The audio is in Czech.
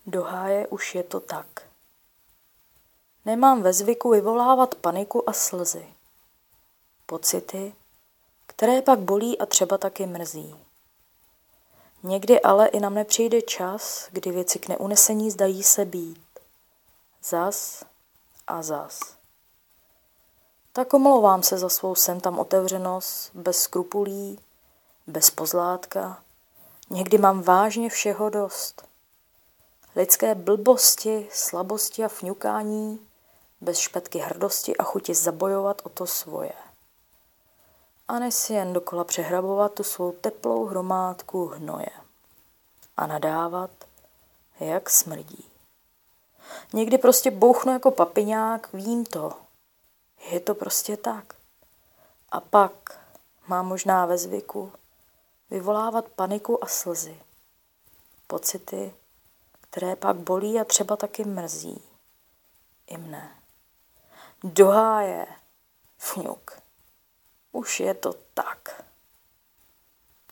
Do háje už je to tak. Nemám ve zvyku vyvolávat paniku a slzy. Pocity, které pak bolí a třeba taky mrzí. Někdy ale i na mne přijde čas, kdy věci k neunesení zdají se být. Zas a zas. Tak omlouvám se za svou sem tam otevřenost, bez skrupulí, bez pozlátka. Někdy mám vážně všeho dost. Lidské blbosti, slabosti a fňukání, bez špetky hrdosti a chuti zabojovat o to svoje. A ne si jen dokola přehrabovat tu svou teplou hromádku hnoje. A nadávat, jak smrdí. Někdy prostě bouchnu jako papiňák, vím to. Je to prostě tak. A pak mám možná ve zvyku vyvolávat paniku a slzy. Pocity, které pak bolí a třeba taky mrzí. I mne. Do háje, fňuk. Už je to tak.